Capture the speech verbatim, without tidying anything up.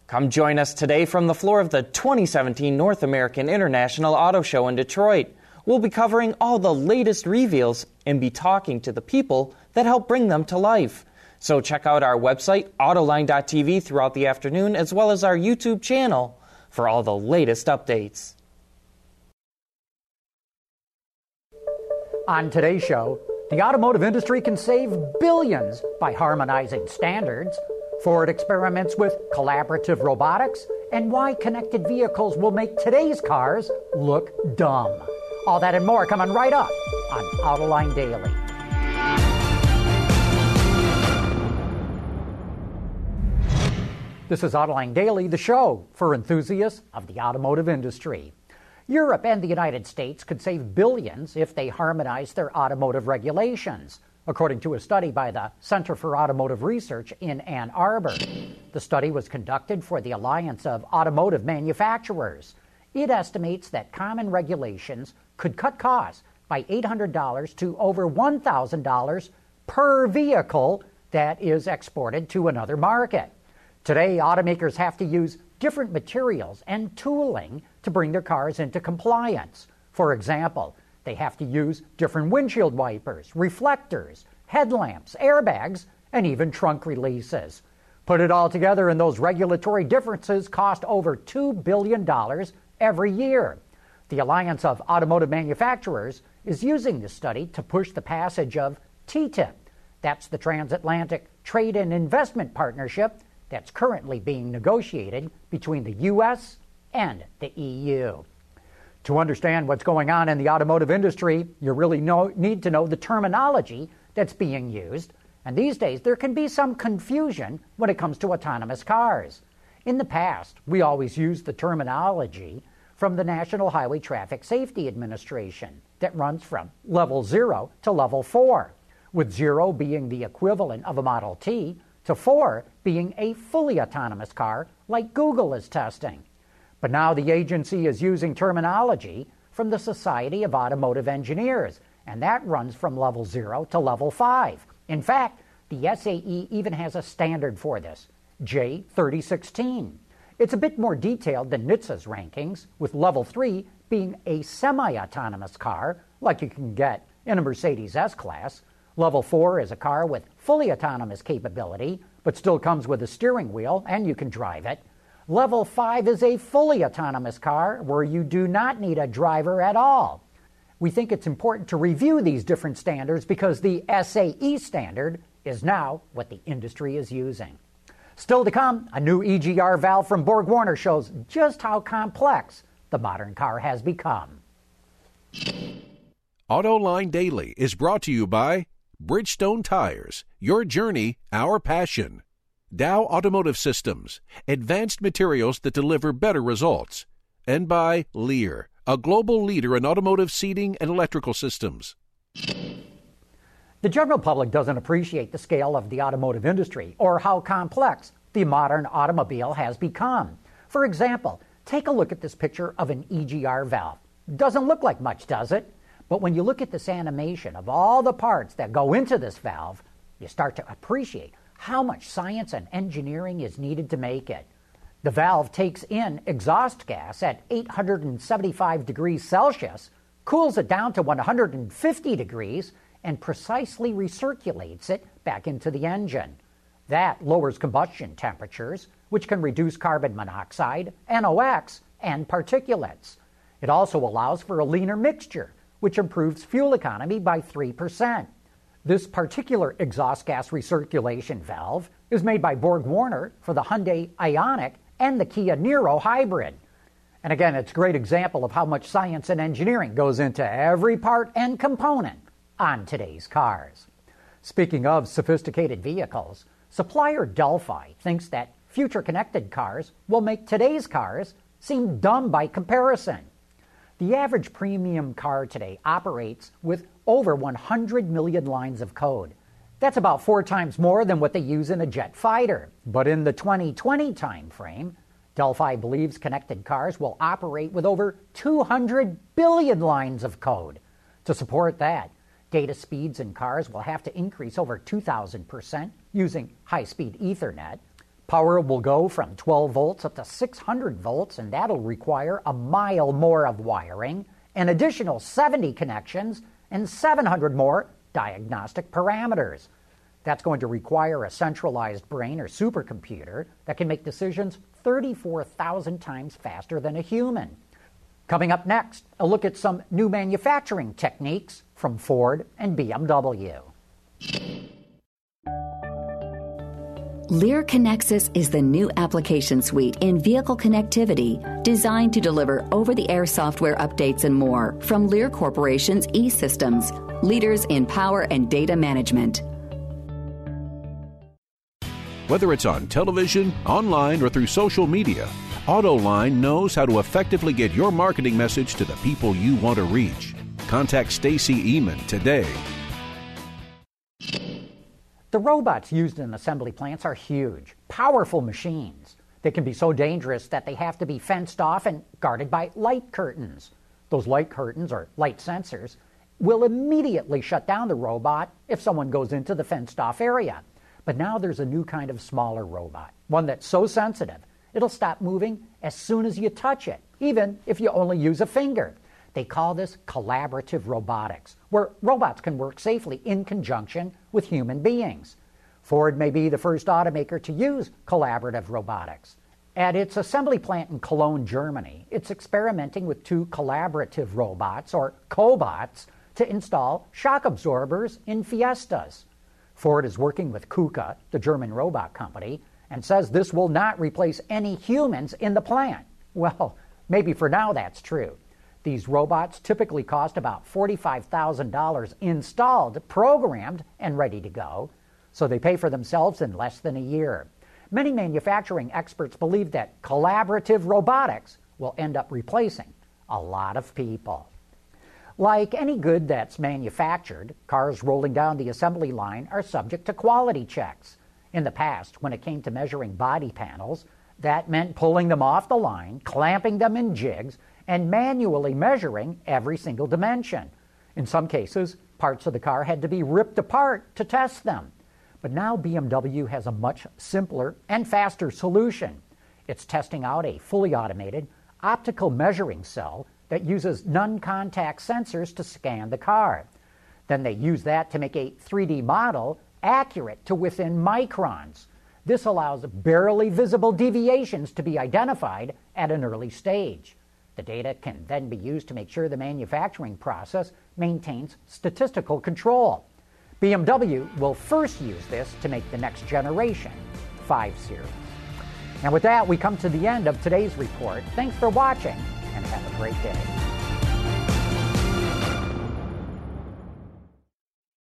Come join us today from the floor of the twenty seventeen North American International Auto Show in Detroit. We'll be covering all the latest reveals and be talking to the people that help bring them to life. So check out our website, autoline dot t v, throughout the afternoon, as well as our YouTube channel for all the latest updates. On today's show, the automotive industry can save billions by harmonizing standards. Ford experiments with collaborative robotics, and why connected vehicles will make today's cars look dumb. All that and more coming right up on Autoline Daily. This is Autoline Daily, the show for enthusiasts of the automotive industry. Europe and the United States could save billions if they harmonized their automotive regulations, according to a study by the Center for Automotive Research in Ann Arbor. The study was conducted for the Alliance of Automotive Manufacturers. It estimates that common regulations could cut costs by eight hundred dollars to over one thousand dollars per vehicle that is exported to another market. Today, automakers have to use different materials and tooling to bring their cars into compliance. For example, they have to use different windshield wipers, reflectors, headlamps, airbags, and even trunk releases. Put it all together, and those regulatory differences cost over two billion dollars every year. The Alliance of Automotive Manufacturers is using this study to push the passage of T T I P. That's the Transatlantic Trade and Investment Partnership that's currently being negotiated between the U S and the E U. To understand what's going on in the automotive industry, you really know, need to know the terminology that's being used. And these days, there can be some confusion when it comes to autonomous cars. In the past, we always used the terminology from the National Highway Traffic Safety Administration that runs from level zero to level four, with zero being the equivalent of a Model T, to four being a fully autonomous car like Google is testing. But now the agency is using terminology from the Society of Automotive Engineers, and that runs from level zero to level five. In fact, the S A E even has a standard for this, J thirty sixteen. It's a bit more detailed than N H T S A's rankings, with level three being a semi-autonomous car, like you can get in a Mercedes S-Class. Level four is a car with fully autonomous capability, but still comes with a steering wheel and you can drive it. Level five is a fully autonomous car where you do not need a driver at all. We think it's important to review these different standards because the S A E standard is now what the industry is using. Still to come, a new E G R valve from BorgWarner shows just how complex the modern car has become. Autoline Daily is brought to you by Bridgestone Tires, your journey, our passion. Dow Automotive Systems, advanced materials that deliver better results. And by Lear, a global leader in automotive seating and electrical systems. The general public doesn't appreciate the scale of the automotive industry or how complex the modern automobile has become. For example, take a look at this picture of an E G R valve. Doesn't look like much, does it? But when you look at this animation of all the parts that go into this valve, you start to appreciate how much science and engineering is needed to make it. The valve takes in exhaust gas at eight hundred seventy-five degrees Celsius, cools it down to one hundred fifty degrees, and precisely recirculates it back into the engine. That lowers combustion temperatures, which can reduce carbon monoxide, N O x, and particulates. It also allows for a leaner mixture, which improves fuel economy by three percent. This particular exhaust gas recirculation valve is made by BorgWarner for the Hyundai Ioniq and the Kia Niro hybrid. And again, it's a great example of how much science and engineering goes into every part and component on today's cars. Speaking of sophisticated vehicles, supplier Delphi thinks that future connected cars will make today's cars seem dumb by comparison. The average premium car today operates with over one hundred million lines of code. That's about four times more than what they use in a jet fighter. But in the twenty twenty time frame, Delphi believes connected cars will operate with over two hundred billion lines of code. To support that, data speeds in cars will have to increase over two thousand percent using high-speed Ethernet. Power will go from twelve volts up to six hundred volts, and that'll require a mile more of wiring, an additional seventy connections, and seven hundred more diagnostic parameters. That's going to require a centralized brain or supercomputer that can make decisions thirty-four thousand times faster than a human. Coming up next, a look at some new manufacturing techniques from Ford and B M W. Lear Connexus is the new application suite in vehicle connectivity designed to deliver over-the-air software updates and more from Lear Corporation's E-Systems, leaders in power and data management. Whether it's on television, online, or through social media, AutoLine knows how to effectively get your marketing message to the people you want to reach. Contact Stacy Eman today. The robots used in assembly plants are huge, powerful machines. They can be so dangerous that they have to be fenced off and guarded by light curtains. Those light curtains, or light sensors, will immediately shut down the robot if someone goes into the fenced-off area. But now there's a new kind of smaller robot, one that's so sensitive, it'll stop moving as soon as you touch it, even if you only use a finger. They call this collaborative robotics, where robots can work safely in conjunction with human beings. Ford may be the first automaker to use collaborative robotics. At its assembly plant in Cologne, Germany, it's experimenting with two collaborative robots, or cobots, to install shock absorbers in Fiestas. Ford is working with KUKA, the German robot company, and says this will not replace any humans in the plant. Well, maybe for now that's true. These robots typically cost about forty-five thousand dollars installed, programmed, and ready to go, so they pay for themselves in less than a year. Many manufacturing experts believe that collaborative robotics will end up replacing a lot of people. Like any good that's manufactured, cars rolling down the assembly line are subject to quality checks. In the past, when it came to measuring body panels, that meant pulling them off the line, clamping them in jigs, and manually measuring every single dimension. In some cases, parts of the car had to be ripped apart to test them. But now B M W has a much simpler and faster solution. It's testing out a fully automated optical measuring cell that uses non-contact sensors to scan the car. Then they use that to make a three D model accurate to within microns. This allows barely visible deviations to be identified at an early stage. The data can then be used to make sure the manufacturing process maintains statistical control. B M W will first use this to make the next generation five series. And with that, we come to the end of today's report. Thanks for watching, and have a great day.